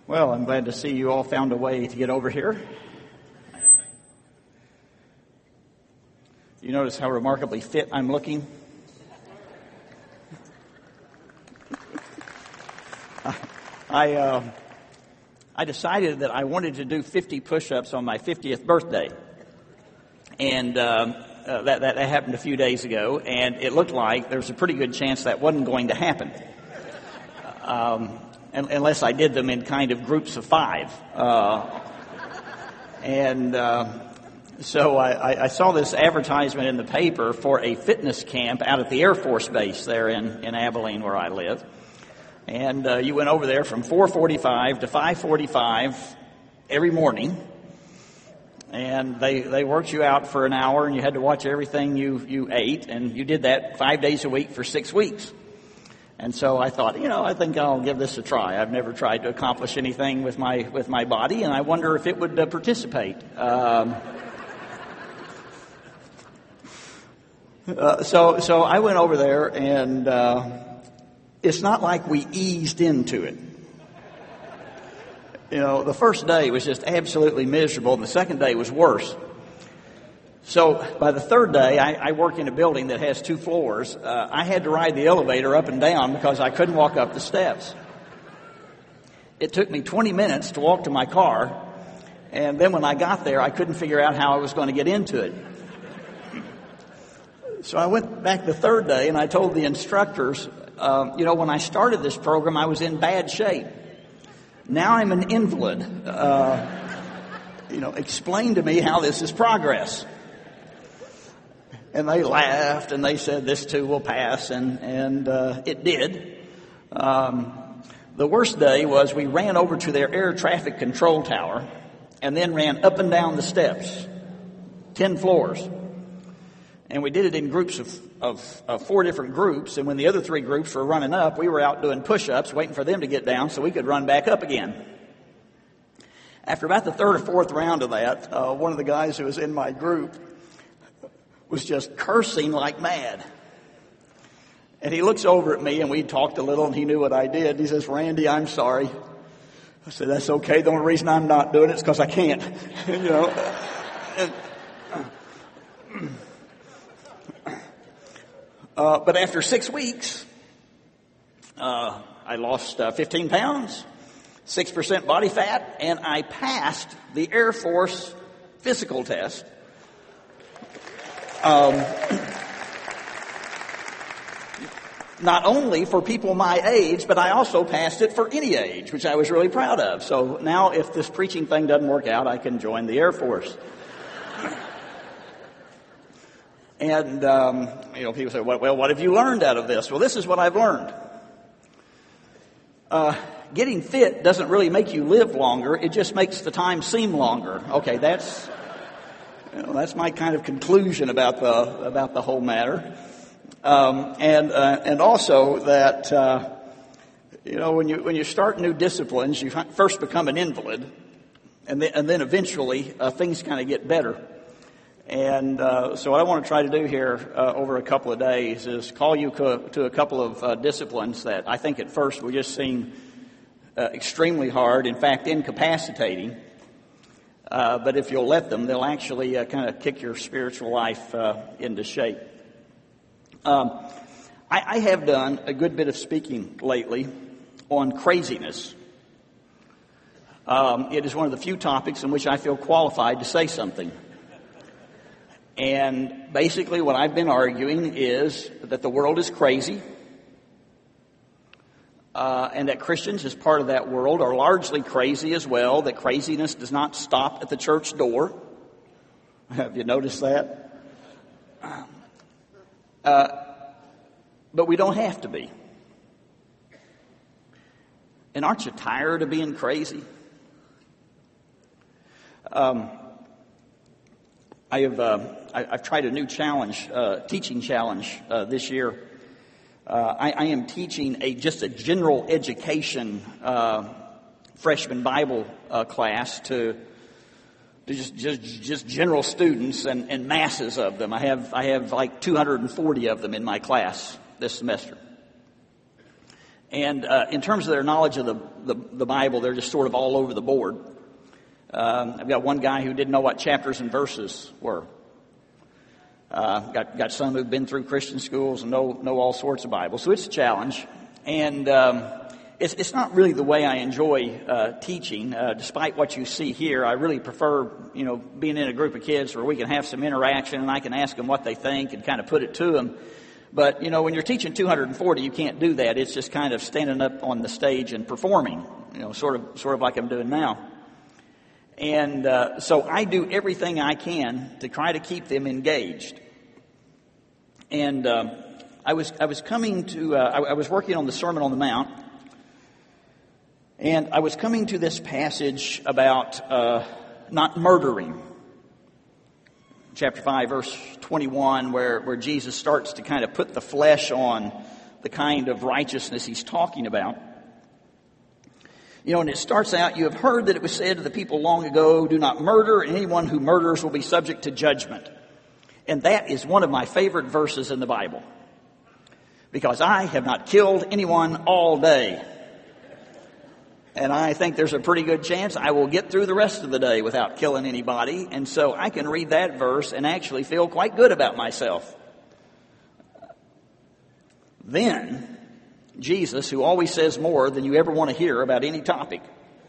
Well, I'm glad to see you all found a way to get over here. You notice how remarkably fit I'm looking? I decided that I wanted to do 50 push-ups on my 50th birthday. And that happened a few days ago, and it looked like there was a pretty good chance that wasn't going to happen. Unless I did them in kind of groups of 5. So I saw this advertisement in the paper for a fitness camp out at the Air Force Base there in Abilene, where I live. And you went over there from 4:45 to 5:45 every morning. And they worked you out for an hour, and you had to watch everything you ate. And you did that 5 days a week for 6 weeks. And so I thought, I think I'll give this a try. I've never tried to accomplish anything with my body, and I wonder if it would participate. So I went over there, and it's not like we eased into it. The first day was just absolutely miserable, and the second day was worse. So by the third day, I work in a building that has 2 floors. I had to ride the elevator up and down because I couldn't walk up the steps. It took me 20 minutes to walk to my car, and then when I got there, I couldn't figure out how I was going to get into it. So I went back the third day, and I told the instructors, when I started this program, I was in bad shape. Now I'm an invalid. Explain to me how this is progress. And they laughed, and they said, this too will pass, and it did. The worst day was we ran over to their air traffic control tower and then ran up and down the steps, 10 floors. And we did it in groups of 4 different groups, and when the other 3 groups were running up, we were out doing push-ups, waiting for them to get down so we could run back up again. After about the 3rd or 4th round of that, one of the guys who was in my group was just cursing like mad. And he looks over at me, and we talked a little, and he knew what I did. He says, "Randy, I'm sorry." I said, "That's okay. The only reason I'm not doing it is because I can't." But after 6 weeks, I lost 15 pounds, 6% body fat, and I passed the Air Force physical test. Not only for people my age, but I also passed it for any age, which I was really proud of. So now if this preaching thing doesn't work out, I can join the Air Force. And, people say, well, what have you learned out of this? Well, this is what I've learned. Getting fit doesn't really make you live longer. It just makes the time seem longer. Okay, that's my kind of conclusion about the whole matter. And also that, when you start new disciplines, you first become an invalid, and then eventually things kind of get better. And so what I want to try to do here over a couple of days is call you to a couple of disciplines that I think at first will just seem extremely hard, in fact, incapacitating. But if you'll let them, they'll actually kind of kick your spiritual life into shape. I have done a good bit of speaking lately on craziness. It is one of the few topics in which I feel qualified to say something. And basically what I've been arguing is that the world is crazy, and that Christians, as part of that world, are largely crazy as well, that craziness does not stop at the church door. Have you noticed that? But we don't have to be. And aren't you tired of being crazy? I've tried a new challenge, teaching challenge this year. I am teaching just a general education freshman Bible class to just general students and masses of them. I have like 240 of them in my class this semester. And in terms of their knowledge of the Bible, they're just sort of all over the board. I've got one guy who didn't know what chapters and verses were. Got some who've been through Christian schools and know all sorts of Bible. So it's a challenge. And it's not really the way I enjoy teaching. Despite what you see here, I really prefer, being in a group of kids where we can have some interaction and I can ask them what they think and kind of put it to them. But, when you're teaching 240, you can't do that. It's just kind of standing up on the stage and performing, sort of like I'm doing now. And so I do everything I can to try to keep them engaged. And I was working on the Sermon on the Mount, and I was coming to this passage about not murdering. Chapter 5, verse 21, where Jesus starts to kind of put the flesh on the kind of righteousness he's talking about. And it starts out, you have heard that it was said to the people long ago, do not murder, and anyone who murders will be subject to judgment. And that is one of my favorite verses in the Bible. Because I have not killed anyone all day. And I think there's a pretty good chance I will get through the rest of the day without killing anybody. And so I can read that verse and actually feel quite good about myself. Then, Jesus, who always says more than you ever want to hear about any topic,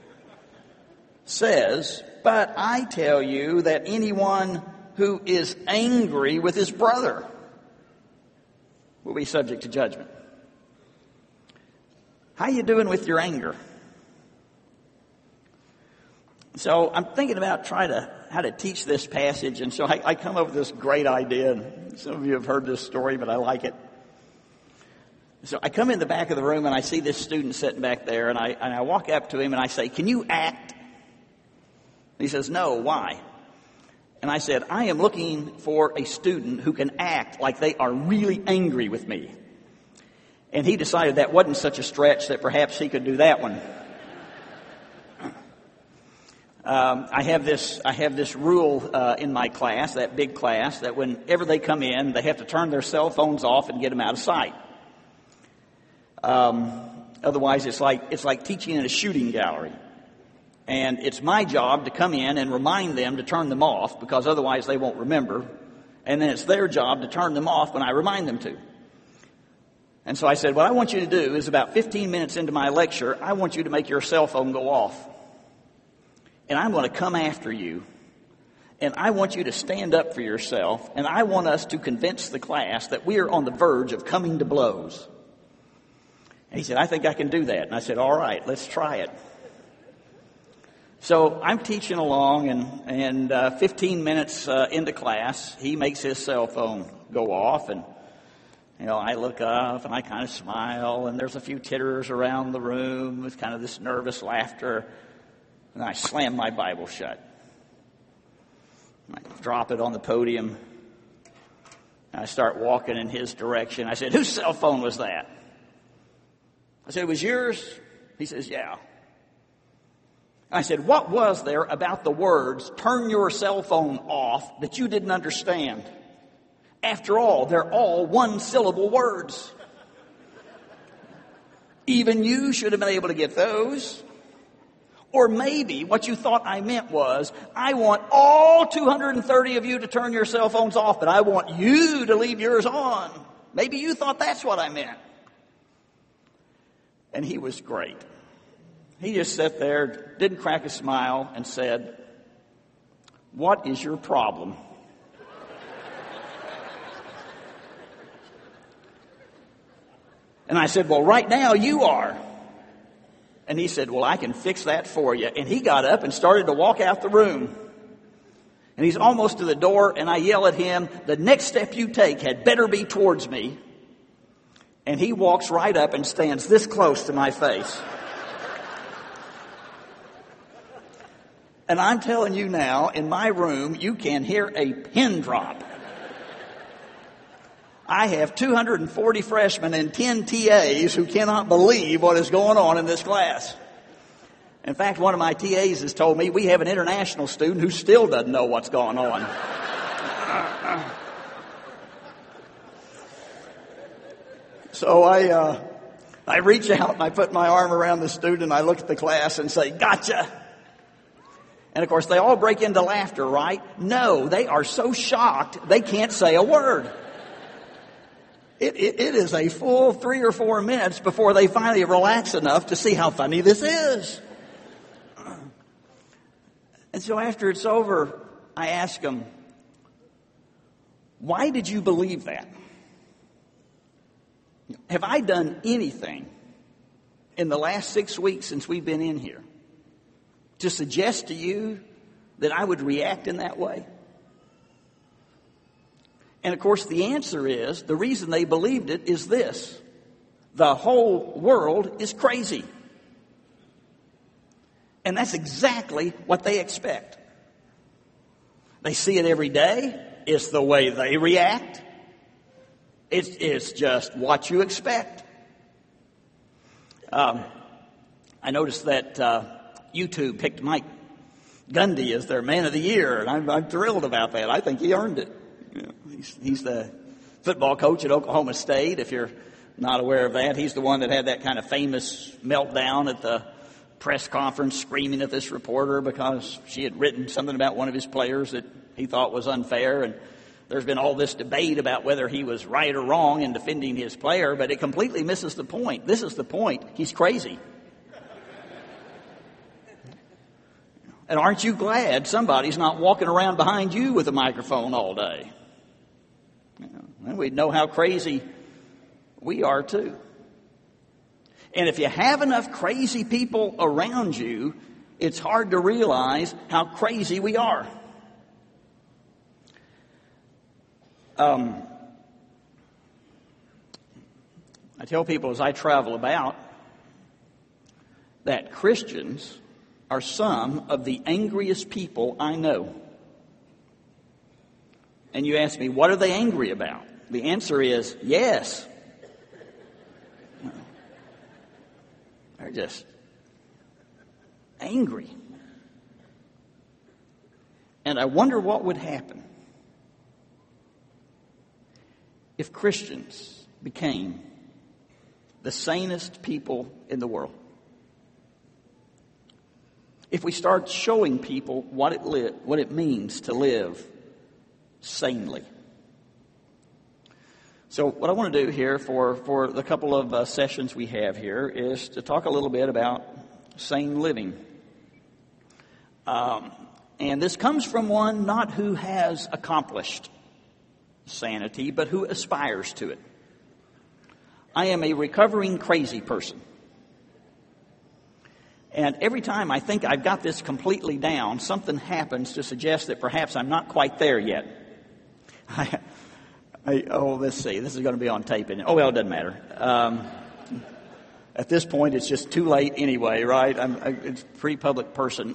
says, but I tell you that anyone who is angry with his brother will be subject to judgment. How you doing with your anger? So I'm thinking about how to teach this passage, and so I come up with this great idea, and some of you have heard this story, but I like it. So I come in the back of the room, and I see this student sitting back there, and I walk up to him, and I say, can you act? He says, no, why? And I said, I am looking for a student who can act like they are really angry with me. And he decided that wasn't such a stretch that perhaps he could do that one. I have this rule in my class, that big class, that whenever they come in, they have to turn their cell phones off and get them out of sight. Otherwise, it's like teaching in a shooting gallery. And it's my job to come in and remind them to turn them off, because otherwise they won't remember. And then it's their job to turn them off when I remind them to. And so I said, what I want you to do is about 15 minutes into my lecture, I want you to make your cell phone go off. And I'm going to come after you. And I want you to stand up for yourself. And I want us to convince the class that we are on the verge of coming to blows. And he said, I think I can do that. And I said, all right, let's try it. So I'm teaching along, and 15 minutes into class, he makes his cell phone go off. And, I look up and I kind of smile, and there's a few titterers around the room with kind of this nervous laughter. And I slam my Bible shut. I drop it on the podium. And I start walking in his direction. I said, whose cell phone was that? I said, it was yours? He says, yeah. I said, what was there about the words, turn your cell phone off, that you didn't understand? After all, they're all one-syllable words. Even you should have been able to get those. Or maybe what you thought I meant was, I want all 230 of you to turn your cell phones off, but I want you to leave yours on. Maybe you thought that's what I meant. And he was great. He just sat there, didn't crack a smile, and said, what is your problem? And I said, well, right now you are. And he said, well, I can fix that for you. And he got up and started to walk out the room. And he's almost to the door, and I yell at him, the next step you take had better be towards me. And he walks right up and stands this close to my face. And I'm telling you now, in my room, you can hear a pin drop. I have 240 freshmen and 10 TAs who cannot believe what is going on in this class. In fact, one of my TAs has told me we have an international student who still doesn't know what's going on. So I reach out and I put my arm around the student and I look at the class and say, "Gotcha." And of course, they all break into laughter, right? No, they are so shocked they can't say a word. It is a full 3 or 4 minutes before they finally relax enough to see how funny this is. And so after it's over, I ask them, "Why did you believe that? Have I done anything in the last 6 weeks since we've been in here to suggest to you that I would react in that way?" And of course, the answer is, the reason they believed it is this: the whole world is crazy. And that's exactly what they expect. They see it every day. It's the way they react. It's just what you expect. I noticed that YouTube picked Mike Gundy as their Man of the Year, and I'm thrilled about that. I think he earned it. You know, he's the football coach at Oklahoma State. If you're not aware of that, he's the one that had that kind of famous meltdown at the press conference, screaming at this reporter because she had written something about one of his players that he thought was unfair. And there's been all this debate about whether he was right or wrong in defending his player, but it completely misses the point. This is the point. He's crazy. And aren't you glad somebody's not walking around behind you with a microphone all day? And we'd know how crazy we are too. And if you have enough crazy people around you, it's hard to realize how crazy we are. I tell people as I travel about that Christians are some of the angriest people I know. And you ask me, what are they angry about? The answer is yes. They're just angry. And I wonder what would happen if Christians became the sanest people in the world. If we start showing people what it means to live sanely. So what I want to do here for the couple of sessions we have here is to talk a little bit about sane living. And this comes from one not who has accomplished sanity, but who aspires to it. I am a recovering crazy person. And every time I think I've got this completely down, something happens to suggest that perhaps I'm not quite there yet. Let's see. This is going to be on tape, isn't it? Oh, well, it doesn't matter. At this point, it's just too late anyway, right? It's a pretty public person.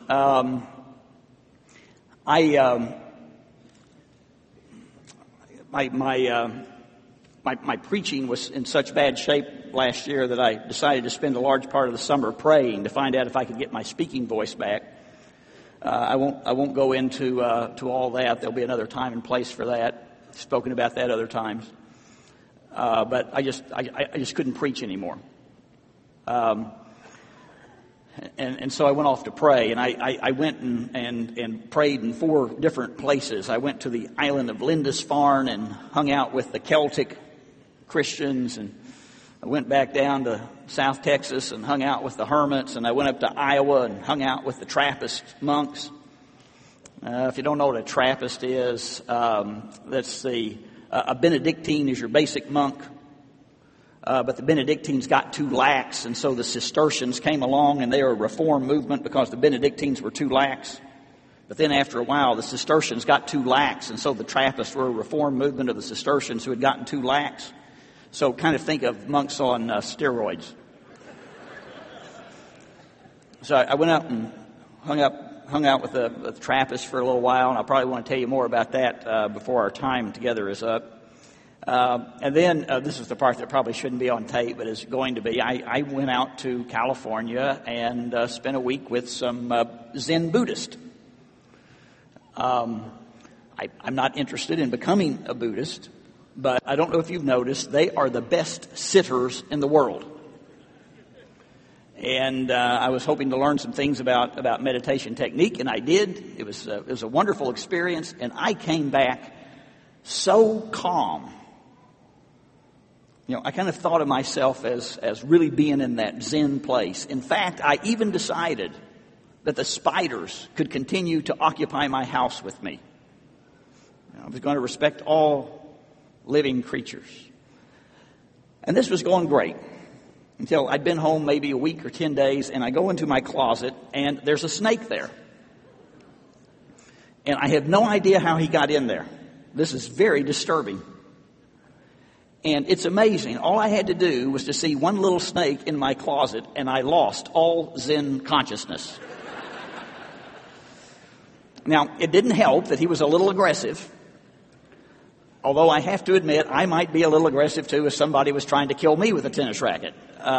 My preaching was in such bad shape last year that I decided to spend a large part of the summer praying to find out if I could get my speaking voice back. I won't go into to all that. There'll be another time and place for that. I've spoken about that other times. But I just couldn't preach anymore. And so I went off to pray, and I went and prayed in 4 different places. I went to the island of Lindisfarne and hung out with the Celtic Christians, and I went back down to South Texas and hung out with the hermits, and I went up to Iowa and hung out with the Trappist monks. If you don't know what a Trappist is, that's a Benedictine is your basic monk. But the Benedictines got too lax, and so the Cistercians came along, and they were a reform movement because the Benedictines were too lax. But then after a while, the Cistercians got too lax, and so the Trappists were a reform movement of the Cistercians who had gotten too lax. So kind of think of monks on steroids. So I went out and hung out with the Trappists for a little while, and I probably want to tell you more about that before our time together is up. And then, this is the part that probably shouldn't be on tape, but is going to be. I went out to California and spent a week with some Zen Buddhist. I'm not interested in becoming a Buddhist, but I don't know if you've noticed, they are the best sitters in the world. And I was hoping to learn some things about meditation technique, and I did. It was a wonderful experience, and I came back so calm. I kind of thought of myself as really being in that Zen place. In fact, I even decided that the spiders could continue to occupy my house with me. I was going to respect all living creatures. And this was going great until I'd been home maybe a week or 10 days, and I go into my closet, and there's a snake there. And I have no idea how he got in there. This is very disturbing. And it's amazing. All I had to do was to see one little snake in my closet, and I lost all Zen consciousness. Now, it didn't help that he was a little aggressive. Although I have to admit, I might be a little aggressive too if somebody was trying to kill me with a tennis racket.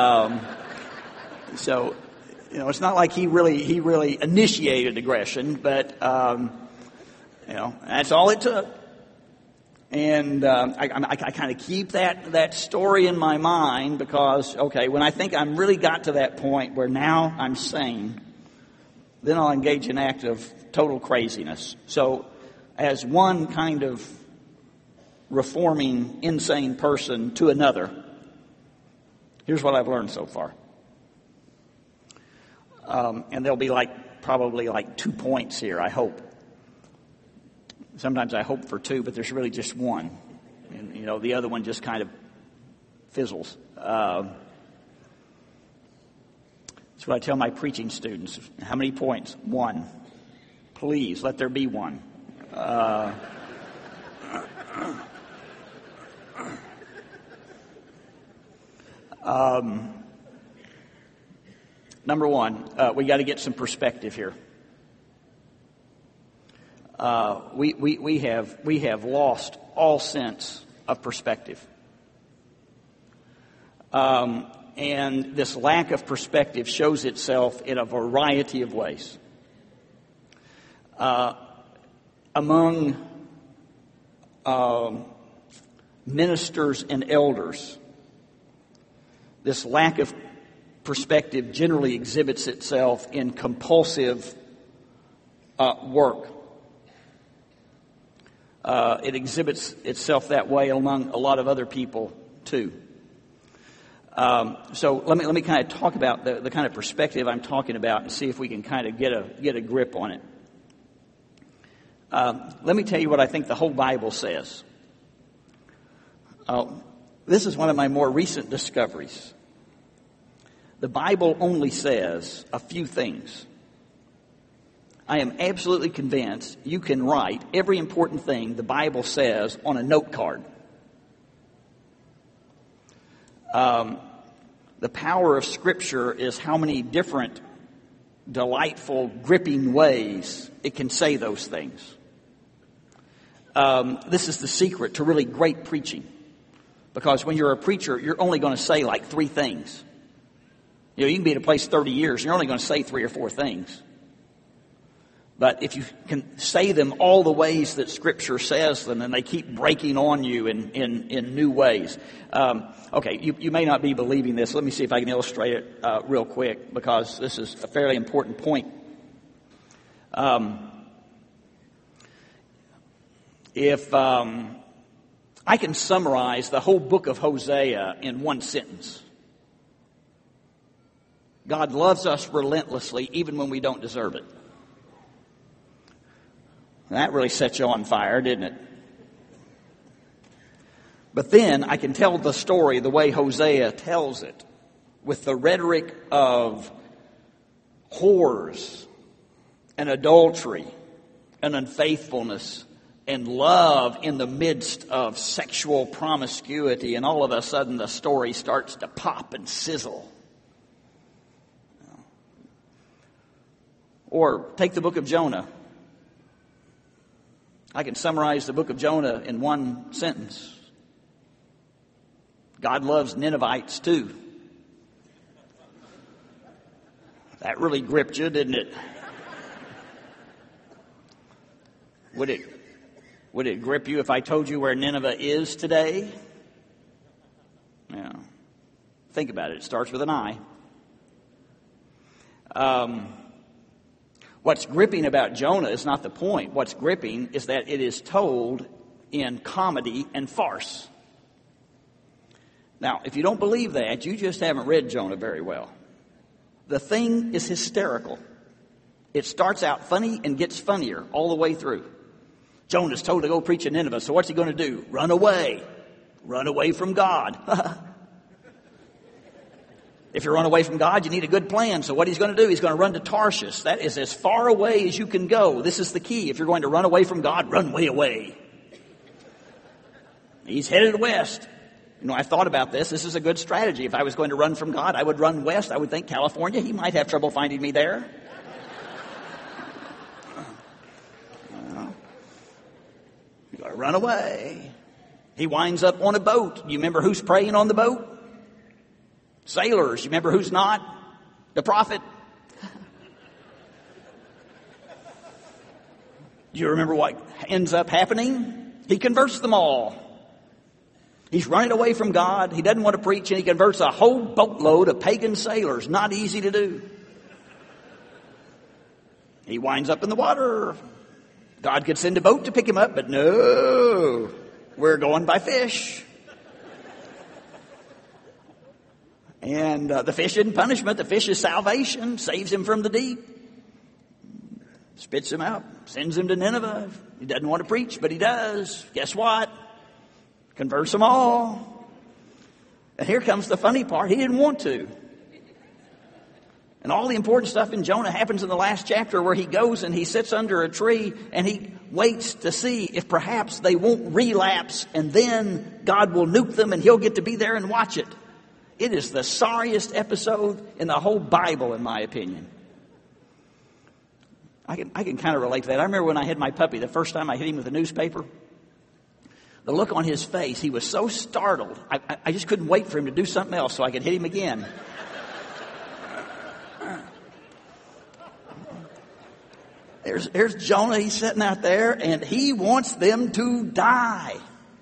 So, it's not like he really initiated aggression, but, that's all it took. And I kind of keep that story in my mind because, okay, when I think I'm really got to that point where now I'm sane, then I'll engage in an act of total craziness. So as one kind of reforming insane person to another, here's what I've learned so far. And there'll be probably 2 points here, I hope. Sometimes I hope for 2, but there's really just one. And, the other one just kind of fizzles. That's what I tell my preaching students. How many points? 1. Please, let there be 1. Number 1, we got to get some perspective here. We have lost all sense of perspective. And this lack of perspective shows itself in a variety of ways. Among ministers and elders, this lack of perspective generally exhibits itself in compulsive work. It exhibits itself that way among a lot of other people too. So let me kind of talk about the kind of perspective I'm talking about and see if we can kind of get a grip on it. Let me tell you what I think the whole Bible says. This is one of my more recent discoveries. The Bible only says a few things. I am absolutely convinced you can write every important thing the Bible says on a note card. The power of Scripture is how many different, delightful, gripping ways it can say those things. This is the secret to really great preaching. Because when you're a preacher, you're only going to say 3 things. You can be at a place 30 years, you're only going to say 3 or 4 things. But if you can say them all the ways that Scripture says them, and they keep breaking on you in new ways. Okay, you may not be believing this. Let me see if I can illustrate it real quick, because this is a fairly important point. If I can summarize the whole book of Hosea in one sentence. God loves us relentlessly even when we don't deserve it. That really set you on fire, didn't it? But then I can tell the story the way Hosea tells it, with the rhetoric of whores and adultery and unfaithfulness and love in the midst of sexual promiscuity, and all of a sudden the story starts to pop and sizzle. Or take the book of Jonah. I can summarize the book of Jonah in one sentence. God loves Ninevites too. That really gripped you, didn't it? Would it grip you if I told you where Nineveh is today? Yeah. Think about it. It starts with an I. What's gripping about Jonah is not the point. What's gripping is that it is told in comedy and farce. Now, if you don't believe that, you just haven't read Jonah very well. The thing is hysterical. It starts out funny and gets funnier all the way through. Jonah's told to go preach in Nineveh, so what's he going to do? Run away. Run away from God. If you run away from God, you need a good plan. So what he's going to do, he's going to run to Tarshish. That is as far away as you can go. This is the key. If you're going to run away from God, run way away. He's headed west. You know, I thought about this. This is a good strategy. If I was going to run from God, I would run west. I would think California. He might have trouble finding me there. You got to run away. He winds up on a boat. You remember who's praying on the boat? Sailors. You remember who's not? The prophet. Do you remember what ends up happening? He converts them all. He's running away from God. He doesn't want to preach, and he converts a whole boatload of pagan sailors. Not easy to do. He winds up in the water. God could send a boat to pick him up, but no. We're going by fish. And the fish isn't punishment. The fish is salvation. Saves him from the deep. Spits him out. Sends him to Nineveh. He doesn't want to preach, but he does. Guess what? Converts them all. And here comes the funny part. He didn't want to. And all the important stuff in Jonah happens in the last chapter, where he goes and he sits under a tree and he waits to see if perhaps they won't relapse, and then God will nuke them and he'll get to be there and watch it. It is the sorriest episode in the whole Bible, in my opinion. I can kind of relate to that. I remember when I had my puppy, the first time I hit him with a newspaper, the look on his face, he was so startled. I just couldn't wait for him to do something else so I could hit him again. There's Jonah. He's sitting out there, and he wants them to die.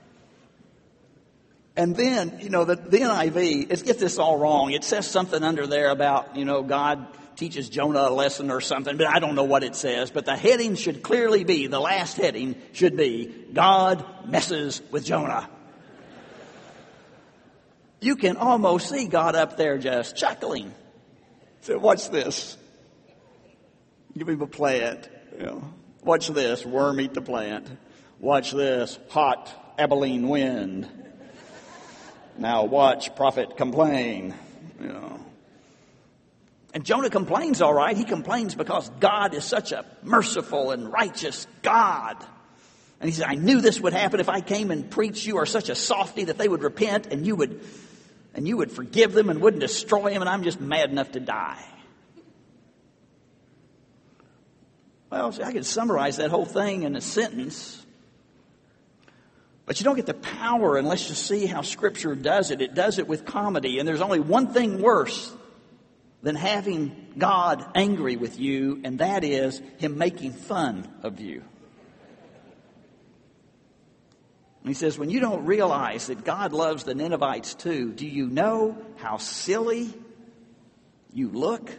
And then, you know, the NIV, it gets this all wrong. It says something under there about, you know, God teaches Jonah a lesson or something, but I don't know what it says. But the heading should clearly be, the last heading should be, God messes with Jonah. You can almost see God up there just chuckling. So watch this. Give him a plant. You know, watch this. Worm eat the plant. Watch this. Hot Abilene wind. Now watch prophet complain. You know. And Jonah complains, all right. He complains because God is such a merciful and righteous God. And he said, I knew this would happen if I came and preached. You are such a softy that they would repent and you would forgive them and wouldn't destroy them, and I'm just mad enough to die. Well, see, I could summarize that whole thing in a sentence. But you don't get the power unless you see how Scripture does it. It does it with comedy. And there's only one thing worse than having God angry with you, and that is Him making fun of you. And he says, when you don't realize that God loves the Ninevites too, do you know how silly you look?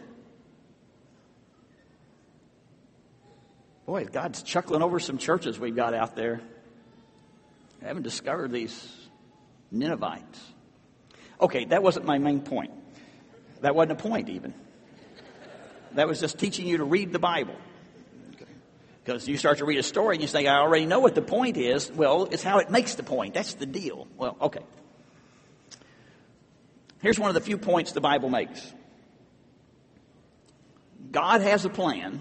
Boy, God's chuckling over some churches we've got out there. I haven't discovered these Ninevites. Okay, that wasn't my main point. That wasn't a point even. That was just teaching you to read the Bible. Because you start to read a story and you think, I already know what the point is. Well, it's how it makes the point. That's the deal. Well, okay. Here's one of the few points the Bible makes. God has a plan.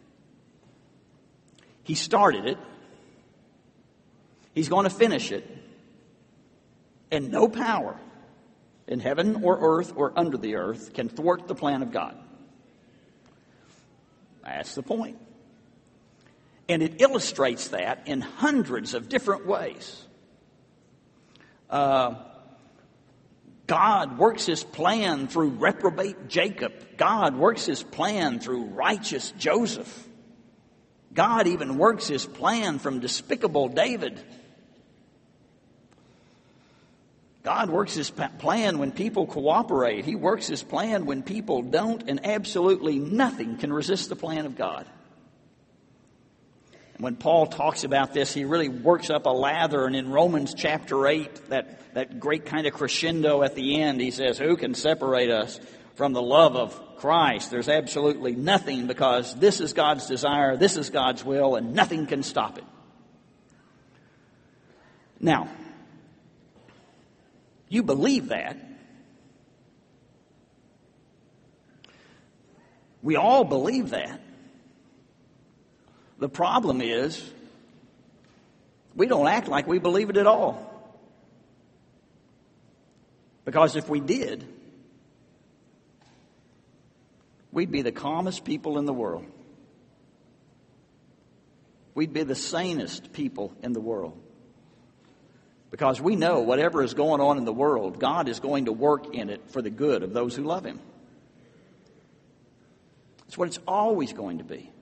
He started it. He's going to finish it. And no power in heaven or earth or under the earth can thwart the plan of God. That's the point. And it illustrates that in hundreds of different ways. God works His plan through reprobate Jacob. God works His plan through righteous Joseph. God even works His plan from despicable David. God works His plan when people cooperate. He works His plan when people don't, and absolutely nothing can resist the plan of God. And when Paul talks about this, he really works up a lather, and in Romans chapter 8, that great kind of crescendo at the end, he says, who can separate us from the love of Christ? There's absolutely nothing, because this is God's desire, this is God's will, and nothing can stop it. Now, you believe that. We all believe that. The problem is, we don't act like we believe it at all. Because if we did, we'd be the calmest people in the world. We'd be the sanest people in the world. Because we know whatever is going on in the world, God is going to work in it for the good of those who love Him. It's what it's always going to be.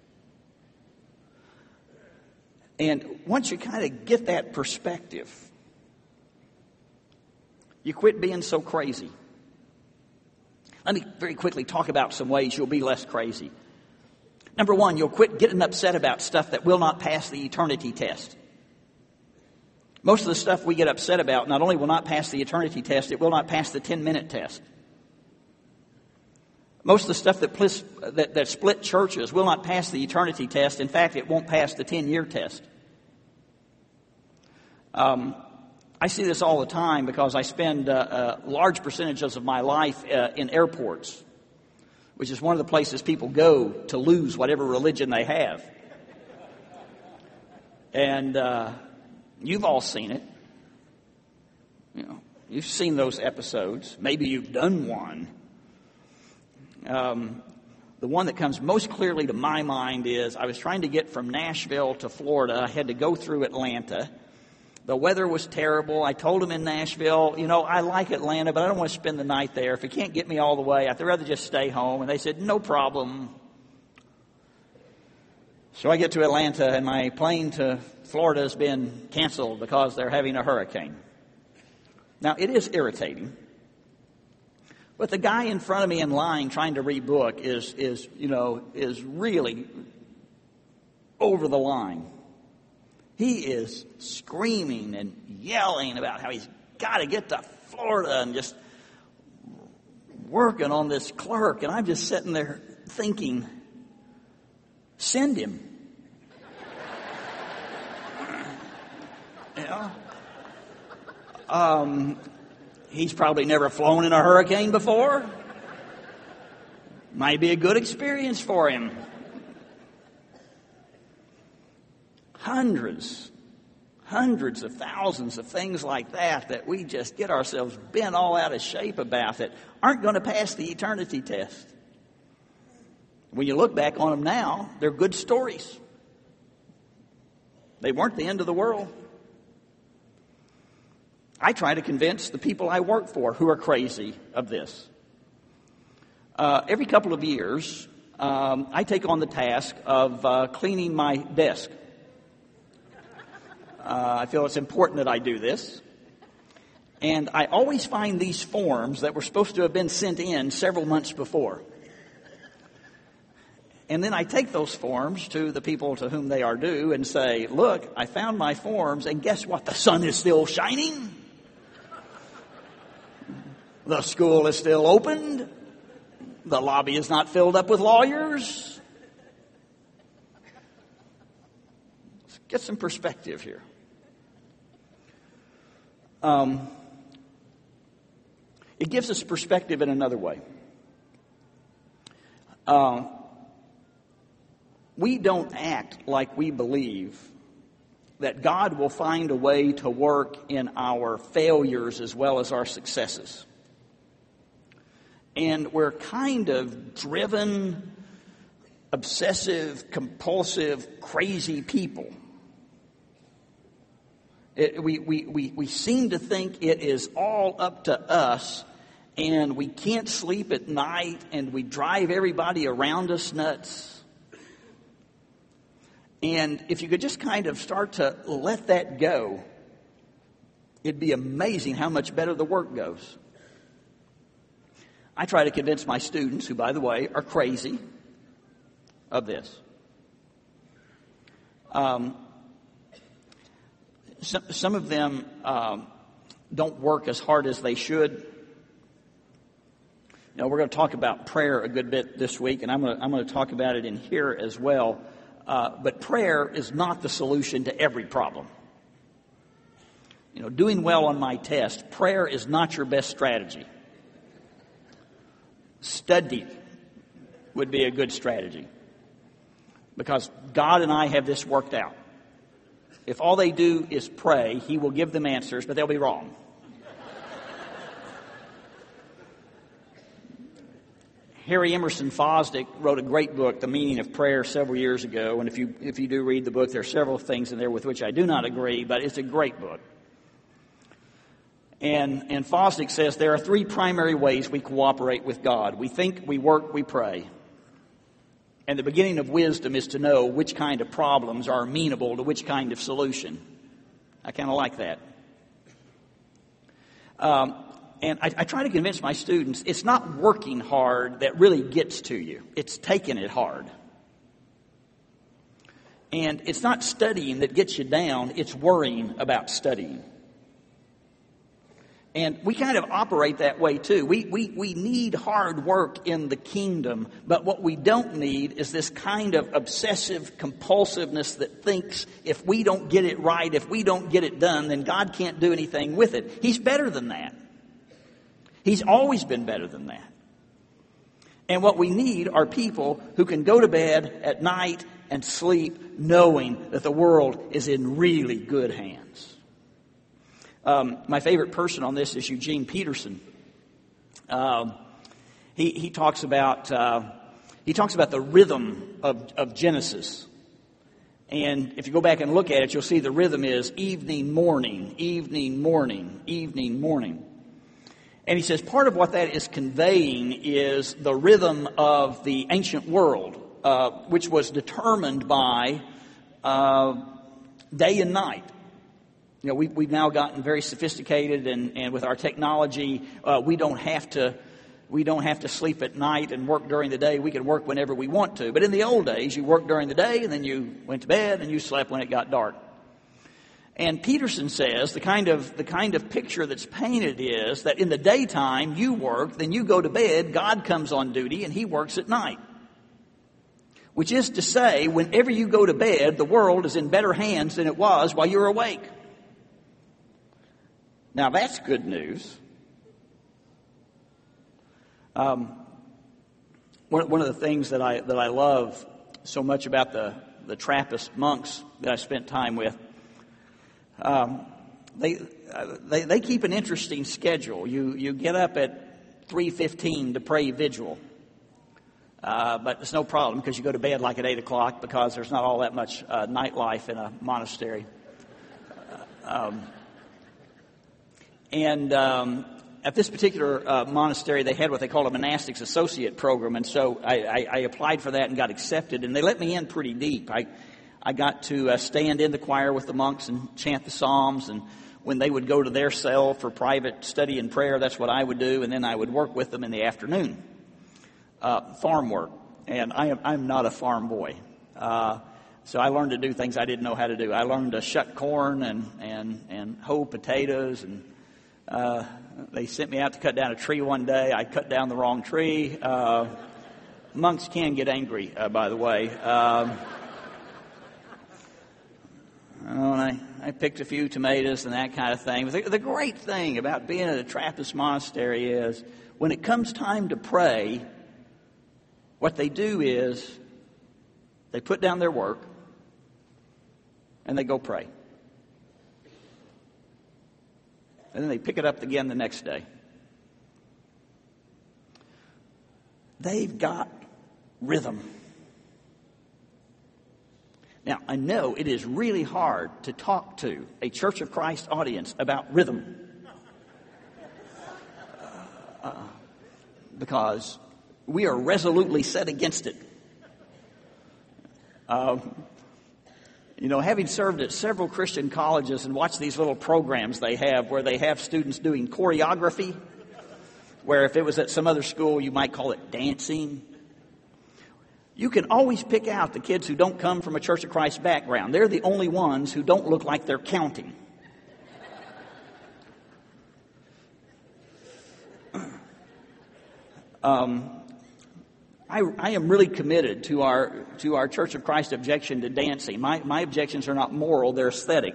And once you kind of get that perspective, you quit being so crazy. Let me very quickly talk about some ways you'll be less crazy. Number one, you'll quit getting upset about stuff that will not pass the eternity test. Most of the stuff we get upset about not only will not pass the eternity test, it will not pass the 10-minute test. Most of the stuff that split churches will not pass the eternity test. In fact, it won't pass the 10-year test. I see this all the time because I spend large percentages of my life in airports, which is one of the places people go to lose whatever religion they have. And you've all seen it. You know, you've seen those episodes. Maybe you've done one. The one that comes most clearly to my mind is I was trying to get from Nashville to Florida. I had to go through Atlanta. The weather was terrible. I told them in Nashville, I like Atlanta, but I don't want to spend the night there. If it can't get me all the way, I'd rather just stay home. And they said, no problem. So I get to Atlanta, and my plane to Florida has been canceled because they're having a hurricane. Now, it is irritating. But the guy in front of me in line trying to rebook is really over the line. He is screaming and yelling about how he's got to get to Florida and just working on this clerk. And I'm just sitting there thinking, send him. He's probably never flown in a hurricane before. Might be a good experience for him. Hundreds of thousands of things like that we just get ourselves bent all out of shape about that aren't going to pass the eternity test. When you look back on them now, they're good stories. They weren't the end of the world. I try to convince the people I work for who are crazy of this. Every couple of years, I take on the task of cleaning my desk. I feel it's important that I do this. And I always find these forms that were supposed to have been sent in several months before. And then I take those forms to the people to whom they are due and say, look, I found my forms, and guess what? The sun is still shining. The school is still opened. The lobby is not filled up with lawyers. Let's get some perspective here. It gives us perspective in another way. We don't act like we believe that God will find a way to work in our failures as well as our successes. And we're kind of driven, obsessive, compulsive, crazy people. We seem to think it is all up to us, and we can't sleep at night, and we drive everybody around us nuts. And if you could just kind of start to let that go it'd be amazing how much better the work goes. I try to convince my students, who, by the way, are crazy, of this. Some of them don't work as hard as they should. You know, we're going to talk about prayer a good bit this week, and I'm going to talk about it in here as well. But prayer is not the solution to every problem. You know, doing well on my test, prayer is not your best strategy. Study would be a good strategy, because God and I have this worked out. If all they do is pray, He will give them answers, but they'll be wrong. Harry Emerson Fosdick wrote a great book, The Meaning of Prayer, several years ago. And if you do read the book, there are several things in there with which I do not agree, but it's a great book. And Fosdick says there are three primary ways we cooperate with God. We think, we work, we pray. And the beginning of wisdom is to know which kind of problems are amenable to which kind of solution. I kind of like that. And I try to convince my students it's not working hard that really gets to you. It's taking it hard. And it's not studying that gets you down. It's worrying about studying. And we kind of operate that way too. We need hard work in the kingdom, but what we don't need is this kind of obsessive compulsiveness that thinks if we don't get it right, if we don't get it done, then God can't do anything with it. He's better than that. He's always been better than that. And what we need are people who can go to bed at night and sleep knowing that the world is in really good hands. My favorite person on this is Eugene Peterson. He talks about the rhythm of Genesis, and if you go back and look at it, you'll see the rhythm is evening, morning, evening, morning, evening, morning. And he says part of what that is conveying is the rhythm of the ancient world, which was determined by day and night. You know, we've now gotten very sophisticated, and with our technology, we don't have to sleep at night and work during the day. We can work whenever we want to. But in the old days, you worked during the day, and then you went to bed, and you slept when it got dark. And Peterson says the kind of picture that's painted is that in the daytime you work, then you go to bed, God comes on duty, and He works at night. Which is to say, whenever you go to bed, the world is in better hands than it was while you're awake. Now that's good news. One of the things that I love so much about the Trappist monks that I spent time with, they keep an interesting schedule. You get up at 3:15 to pray vigil, but it's no problem because you go to bed like at 8 o'clock because there's not all that much nightlife in a monastery. At this particular monastery, they had what they called a monastics associate program, and so I applied for that and got accepted, and they let me in pretty deep. I got to stand in the choir with the monks and chant the psalms, and when they would go to their cell for private study and prayer, that's what I would do, and then I would work with them in the afternoon. Farm work, and I'm not a farm boy. So I learned to do things I didn't know how to do. I learned to shuck corn and hoe potatoes, and they sent me out to cut down a tree one day. I cut down the wrong tree. Monks can get angry, by the way. I picked a few tomatoes and that kind of thing. But the great thing about being at a Trappist monastery is when it comes time to pray, what they do is they put down their work and they go pray. And then they pick it up again the next day. They've got rhythm. Now, I know it is really hard to talk to a Church of Christ audience about rhythm. Because we are resolutely set against it. You know, having served at several Christian colleges and watched these little programs they have where they have students doing choreography, where if it was at some other school, you might call it dancing. You can always pick out the kids who don't come from a Church of Christ background. They're the only ones who don't look like they're counting. I am really committed to our Church of Christ objection to dancing. My objections are not moral; they're aesthetic,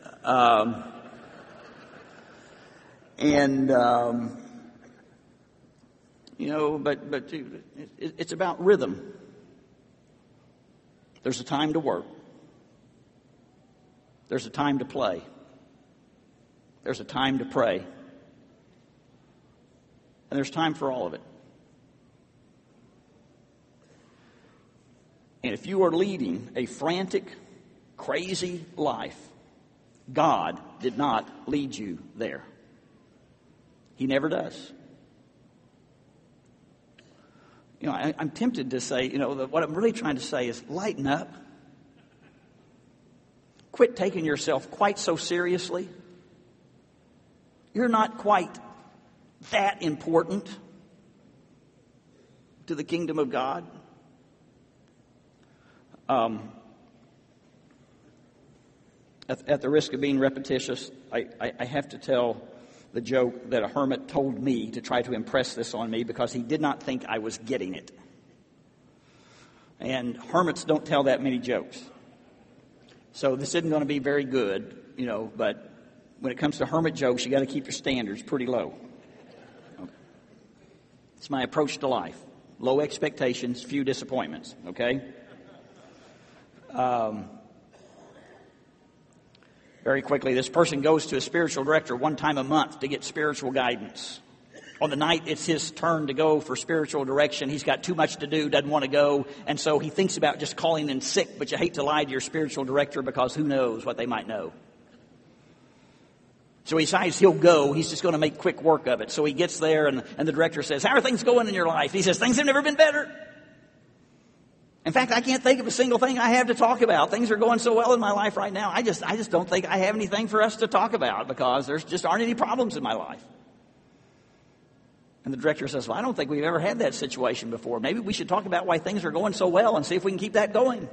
you know. But it's about rhythm. There's a time to work. There's a time to play. There's a time to pray. And there's time for all of it. And if you are leading a frantic, crazy life, God did not lead you there. He never does. You know, I'm tempted to say, you know, what I'm really trying to say is lighten up. Quit taking yourself quite so seriously. You're not quite that important to the kingdom of God. At the risk of being repetitious, I have to tell the joke that a hermit told me to try to impress this on me because he did not think I was getting it. And hermits don't tell that many jokes. So this isn't going to be very good, you know, but when it comes to hermit jokes, you got to keep your standards pretty low. Okay. It's my approach to life. Low expectations, few disappointments, okay? Very quickly, this person goes to a spiritual director one time a month to get spiritual guidance. On the night it's his turn to go for spiritual direction, he's got too much to do, doesn't want to go, and so he thinks about just calling in sick, but you hate to lie to your spiritual director because who knows what they might know. So he decides he'll go. He's just going to make quick work of it. So he gets there, and the director says, "How are things going in your life?" He says, "Things have never been better. In fact, I can't think of a single thing I have to talk about. Things are going so well in my life right now. I just don't think I have anything for us to talk about because there just aren't any problems in my life." And the director says, "Well, I don't think we've ever had that situation before. Maybe we should talk about why things are going so well and see if we can keep that going."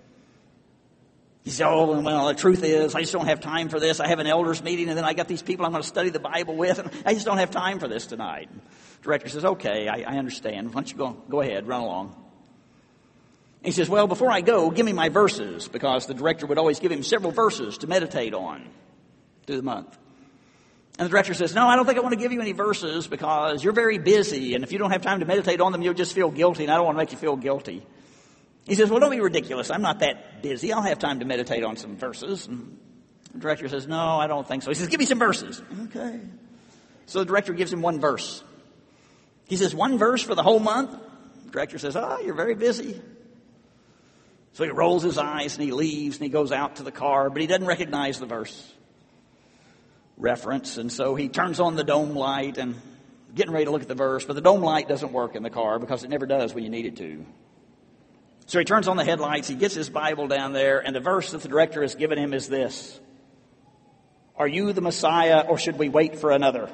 He says, "Oh, well, the truth is, I just don't have time for this. I have an elders meeting, and then I got these people I'm going to study the Bible with, and I just don't have time for this tonight." The director says, "Okay, I understand. Why don't you go ahead, run along." He says, "Well, before I go, give me my verses," because the director would always give him several verses to meditate on through the month. And the director says, "No, I don't think I want to give you any verses because you're very busy, and if you don't have time to meditate on them, you'll just feel guilty, and I don't want to make you feel guilty." He says, "Well, don't be ridiculous. I'm not that busy. I'll have time to meditate on some verses." And the director says, "No, I don't think so." He says, "Give me some verses." Okay. So the director gives him one verse. He says, "One verse for the whole month?" The director says, "Oh, you're very busy." So he rolls his eyes and he leaves and he goes out to the car, but he doesn't recognize the verse reference. And so he turns on the dome light and getting ready to look at the verse, but the dome light doesn't work in the car because it never does when you need it to. So he turns on the headlights, he gets his Bible down there, and the verse that the director has given him is this: "Are you the Messiah, or should we wait for another?"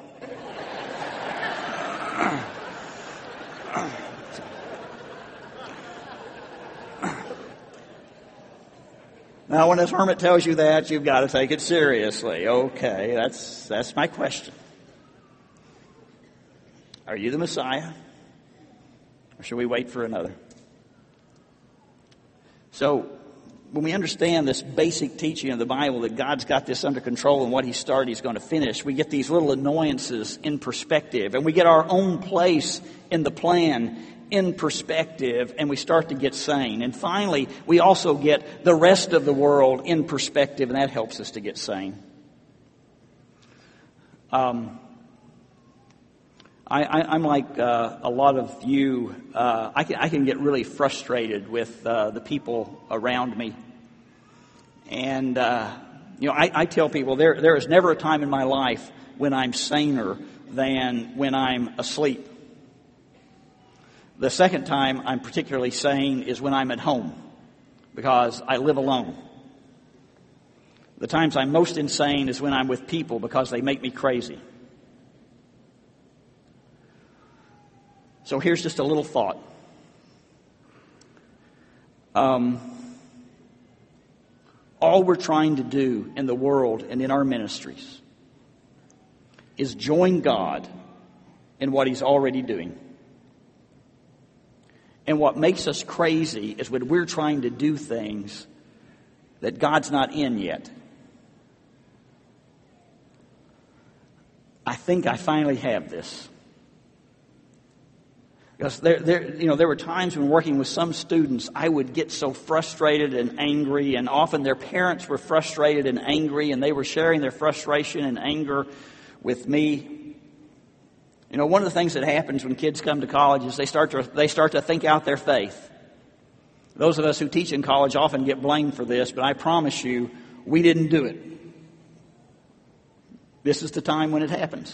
Now, when this hermit tells you that, you've got to take it seriously. Okay, that's my question. Are you the Messiah, or should we wait for another? So, when we understand this basic teaching of the Bible, that God's got this under control and what He started, He's going to finish, we get these little annoyances in perspective, and we get our own place in the plan in perspective, and we start to get sane. And finally, we also get the rest of the world in perspective, and that helps us to get sane. I'm like a lot of you. I can get really frustrated with the people around me, and I tell people there is never a time in my life when I'm saner than when I'm asleep. The second time I'm particularly sane is when I'm at home, because I live alone. The times I'm most insane is when I'm with people because they make me crazy. So here's just a little thought. All we're trying to do in the world and in our ministries is join God in what He's already doing. And what makes us crazy is when we're trying to do things that God's not in yet. I think I finally have this. Because there were times when working with some students, I would get so frustrated and angry, and often their parents were frustrated and angry, and they were sharing their frustration and anger with me. You know, one of the things that happens when kids come to college is they start to think out their faith. Those of us who teach in college often get blamed for this, but I promise you, we didn't do it. This is the time when it happens.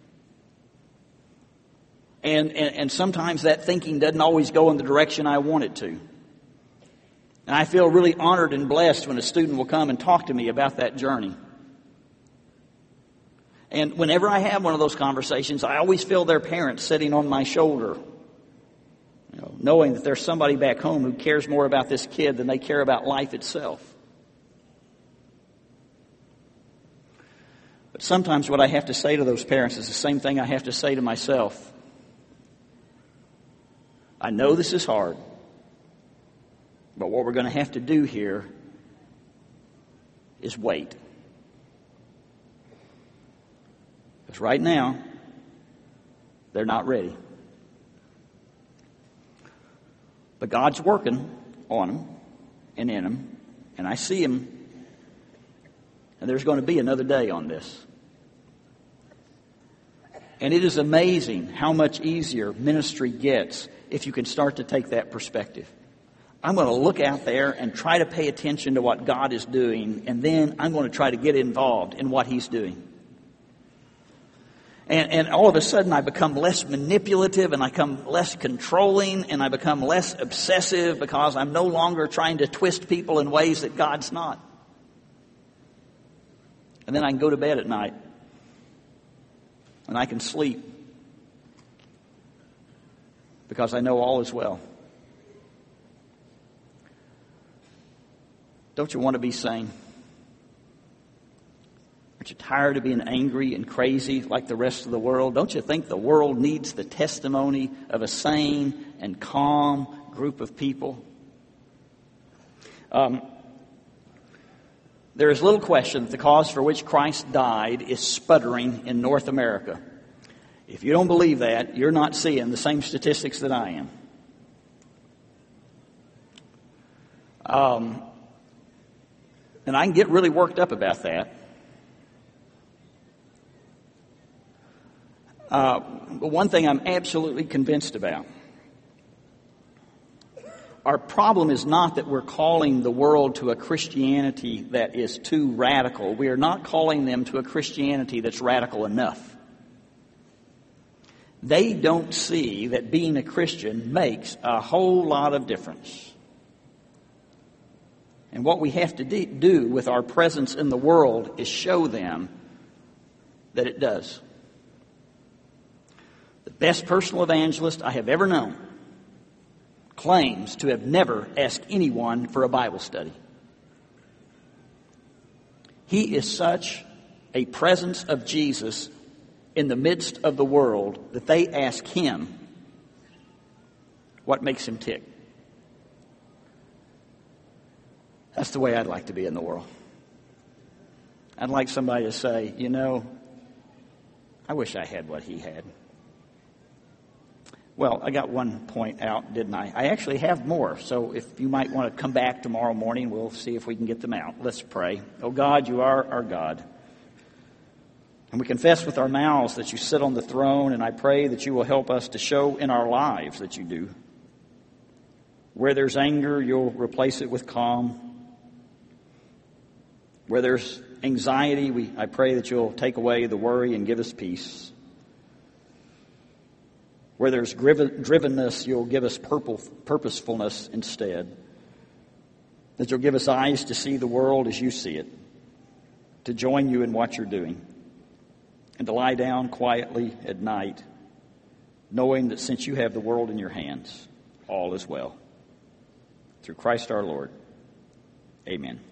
And sometimes that thinking doesn't always go in the direction I want it to. And I feel really honored and blessed when a student will come and talk to me about that journey. And whenever I have one of those conversations, I always feel their parents sitting on my shoulder, knowing that there's somebody back home who cares more about this kid than they care about life itself. But sometimes what I have to say to those parents is the same thing I have to say to myself. I know this is hard, but what we're going to have to do here is wait. Because right now, they're not ready. But God's working on them and in them, and I see Him, and there's going to be another day on this. And it is amazing how much easier ministry gets if you can start to take that perspective. I'm going to look out there and try to pay attention to what God is doing, and then I'm going to try to get involved in what He's doing. And all of a sudden I become less manipulative, and I become less controlling, and I become less obsessive because I'm no longer trying to twist people in ways that God's not. And then I can go to bed at night, and I can sleep because I know all is well. Don't you want to be sane? Aren't you tired of being angry and crazy like the rest of the world? Don't you think the world needs the testimony of a sane and calm group of people? There is little question that the cause for which Christ died is sputtering in North America. If you don't believe that, you're not seeing the same statistics that I am. And I can get really worked up about that. But one thing I'm absolutely convinced about, our problem is not that we're calling the world to a Christianity that is too radical. We are not calling them to a Christianity that's radical enough. They don't see that being a Christian makes a whole lot of difference. And what we have to do with our presence in the world is show them that it does. The best personal evangelist I have ever known claims to have never asked anyone for a Bible study. He is such a presence of Jesus in the midst of the world that they ask him what makes him tick. That's the way I'd like to be in the world. I'd like somebody to say, I wish I had what he had. Well, I got one point out, didn't I? I actually have more, so if you might want to come back tomorrow morning, we'll see if we can get them out. Let's pray. Oh God, you are our God. And we confess with our mouths that you sit on the throne, and I pray that you will help us to show in our lives that you do. Where there's anger, you'll replace it with calm. Where there's anxiety, I pray that you'll take away the worry and give us peace. Where there's drivenness, you'll give us purposefulness instead. That you'll give us eyes to see the world as you see it. to join you in what you're doing and to lie down quietly at night, knowing that since you have the world in your hands, all is well. Through Christ our Lord. Amen.